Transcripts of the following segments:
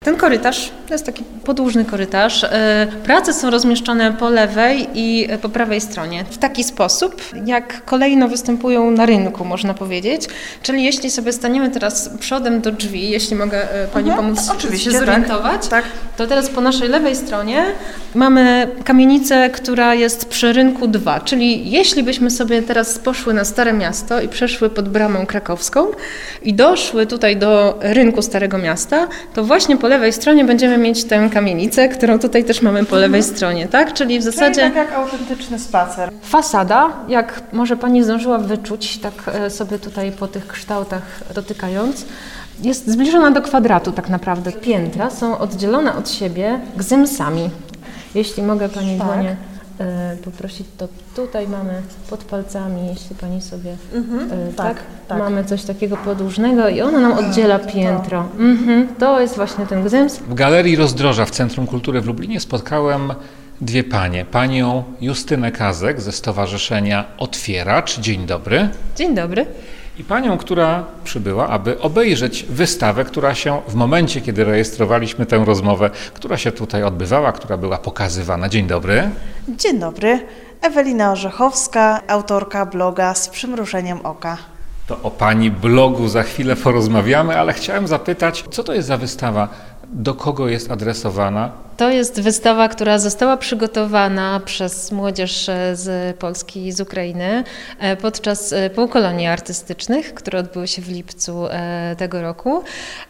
Ten korytarz to jest taki podłużny korytarz. Prace są rozmieszczone po lewej i po prawej stronie w taki sposób, jak kolejno występują na rynku, można powiedzieć. Czyli jeśli sobie staniemy teraz przodem do drzwi, jeśli mogę Pani pomóc oczywiście, się zorientować, tak. To teraz po naszej lewej stronie mamy kamienicę, która jest przy rynku 2. Czyli jeśli byśmy sobie teraz poszły na Stare Miasto i przeszły pod Bramą Krakowską i doszły tutaj do rynku Starego Miasta, to właśnie po lewej stronie będziemy mieć tę kamienicę, którą tutaj też mamy po lewej stronie, tak? Czyli w zasadzie... Czyli tak jak autentyczny spacer. Fasada, jak może Pani zdążyła wyczuć, tak sobie tutaj po tych kształtach dotykając, jest zbliżona do kwadratu tak naprawdę. Piętra są oddzielone od siebie gzymsami. Jeśli mogę Pani dłonie poprosić, to tutaj mamy pod palcami, jeśli Pani sobie... tak, mamy coś takiego podłużnego i ona nam oddziela piętro. To jest właśnie ten gzyms. W Galerii Rozdroża w Centrum Kultury w Lublinie spotkałem dwie panie. Panią Justynę Kazek ze Stowarzyszenia Otwieracz. Dzień dobry. Dzień dobry. I panią, która przybyła, aby obejrzeć wystawę, która się w momencie, kiedy rejestrowaliśmy tę rozmowę, która się tutaj odbywała, która była pokazywana. Dzień dobry. Dzień dobry. Ewelina Orzechowska, autorka bloga Z przymrużeniem oka. To o pani blogu za chwilę porozmawiamy, ale chciałem zapytać, co to jest za wystawa? Do kogo jest adresowana? To jest wystawa, która została przygotowana przez młodzież z Polski i z Ukrainy podczas półkolonii artystycznych, które odbyły się w lipcu tego roku.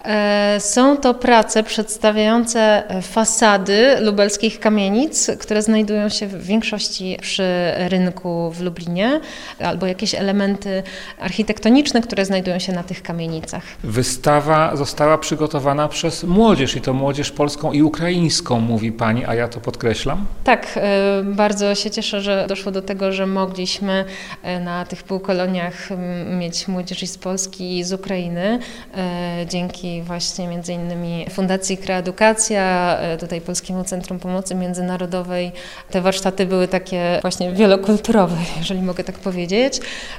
Są to prace przedstawiające fasady lubelskich kamienic, które znajdują się w większości przy rynku w Lublinie, albo jakieś elementy architektoniczne, które znajdują się na tych kamienicach. Wystawa została przygotowana przez młodzież i to młodzież polską i ukraińską, mówi pani, a ja to podkreślam? Tak, bardzo się cieszę, że doszło do tego, że mogliśmy na tych półkoloniach mieć młodzież i z Polski i z Ukrainy. Dzięki właśnie między innymi Fundacji Kreedukacja, tutaj Polskiemu Centrum Pomocy Międzynarodowej. Te warsztaty były takie właśnie wielokulturowe, jeżeli mogę tak powiedzieć.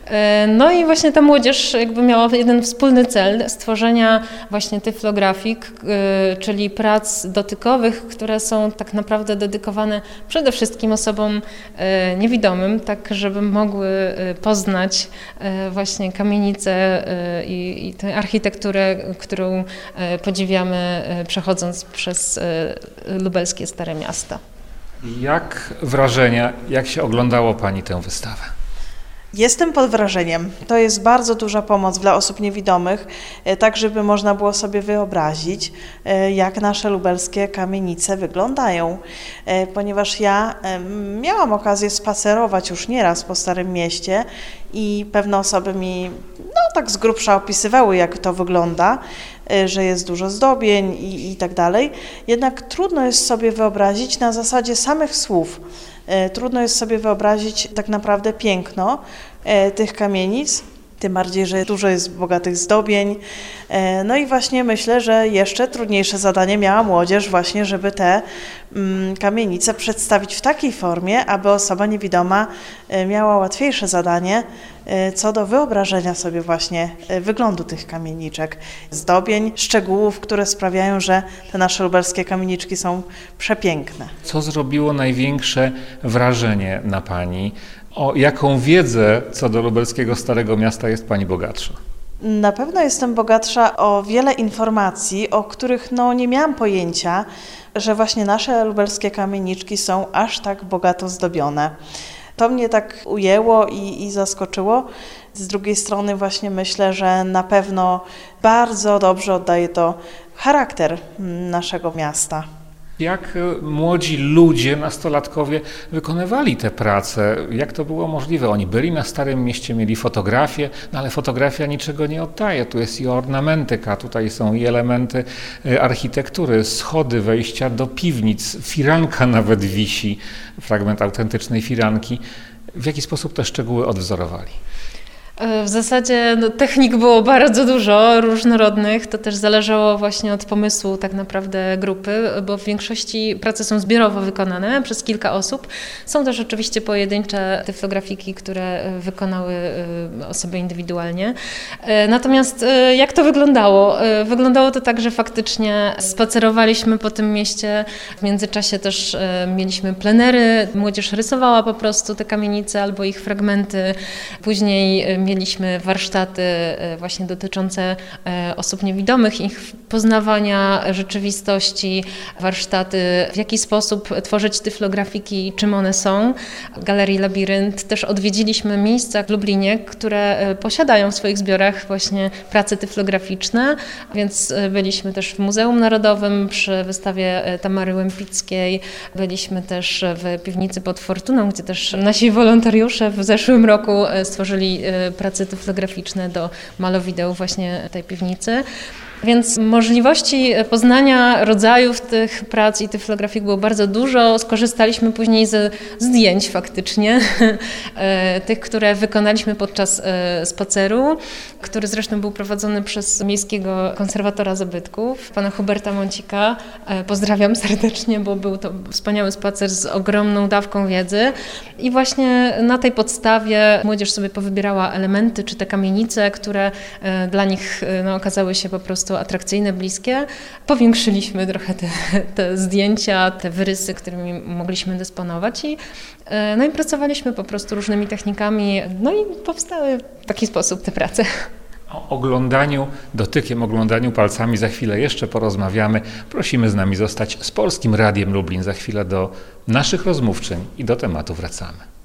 No i właśnie ta młodzież jakby miała jeden wspólny cel stworzenia właśnie tyflografik, czyli prac dotykowych, które są tak naprawdę dedykowane przede wszystkim osobom niewidomym, tak żeby mogły poznać właśnie kamienicę i tę architekturę, którą podziwiamy przechodząc przez lubelskie Stare Miasto. Jak wrażenia, jak się oglądało pani tę wystawę? Jestem pod wrażeniem. To jest bardzo duża pomoc dla osób niewidomych, tak żeby można było sobie wyobrazić, jak nasze lubelskie kamienice wyglądają. Ponieważ ja miałam okazję spacerować już nieraz po Starym Mieście i pewne osoby mi tak z grubsza opisywały, jak to wygląda, że jest dużo zdobień i tak dalej. Jednak trudno jest sobie wyobrazić na zasadzie samych słów. Trudno jest sobie wyobrazić tak naprawdę piękno tych kamienic, tym bardziej, że dużo jest bogatych zdobień. No i właśnie myślę, że jeszcze trudniejsze zadanie miała młodzież właśnie, żeby te kamienice przedstawić w takiej formie, aby osoba niewidoma miała łatwiejsze zadanie co do wyobrażenia sobie właśnie wyglądu tych kamieniczek, zdobień, szczegółów, które sprawiają, że te nasze lubelskie kamieniczki są przepiękne. Co zrobiło największe wrażenie na pani? O jaką wiedzę co do lubelskiego Starego Miasta jest pani bogatsza? Na pewno jestem bogatsza o wiele informacji, o których nie miałam pojęcia, że właśnie nasze lubelskie kamieniczki są aż tak bogato zdobione. To mnie tak ujęło i zaskoczyło. Z drugiej strony właśnie myślę, że na pewno bardzo dobrze oddaje to charakter naszego miasta. Jak młodzi ludzie, nastolatkowie wykonywali te prace? Jak to było możliwe? Oni byli na Starym Mieście, mieli fotografię, ale fotografia niczego nie oddaje. Tu jest i ornamentyka, tutaj są i elementy architektury, schody, wejścia do piwnic, firanka nawet wisi, fragment autentycznej firanki. W jaki sposób te szczegóły odwzorowali? W zasadzie technik było bardzo dużo, różnorodnych. To też zależało właśnie od pomysłu tak naprawdę grupy, bo w większości prace są zbiorowo wykonane przez kilka osób. Są też oczywiście pojedyncze tyflografiki, które wykonały osoby indywidualnie. Natomiast jak to wyglądało? Wyglądało to tak, że faktycznie spacerowaliśmy po tym mieście. W międzyczasie też mieliśmy plenery. Młodzież rysowała po prostu te kamienice albo ich fragmenty. Później mieliśmy warsztaty właśnie dotyczące osób niewidomych, ich poznawania rzeczywistości, warsztaty, w jaki sposób tworzyć tyflografiki, czym one są. W Galerii Labirynt też odwiedziliśmy miejsca w Lublinie, które posiadają w swoich zbiorach właśnie prace tyflograficzne, więc byliśmy też w Muzeum Narodowym przy wystawie Tamary Łempickiej, byliśmy też w piwnicy pod Fortuną, gdzie też nasi wolontariusze w zeszłym roku stworzyli prace tyflograficzne do malowideł właśnie tej piwnicy. Więc możliwości poznania rodzajów tych prac i tyflografik było bardzo dużo. Skorzystaliśmy później ze zdjęć faktycznie, tych, które wykonaliśmy podczas spaceru, który zresztą był prowadzony przez miejskiego konserwatora zabytków, pana Huberta Mącika. Pozdrawiam serdecznie, bo był to wspaniały spacer z ogromną dawką wiedzy. I właśnie na tej podstawie młodzież sobie powybierała elementy czy te kamienice, które dla nich okazały się po prostu atrakcyjne, bliskie. Powiększyliśmy trochę te zdjęcia, te wyrysy, którymi mogliśmy dysponować i pracowaliśmy po prostu różnymi technikami, i powstały w taki sposób te prace. O oglądaniu, dotykiem, oglądaniu palcami za chwilę jeszcze porozmawiamy. Prosimy z nami zostać z Polskim Radiem Lublin. Za chwilę do naszych rozmówczyń i do tematu wracamy.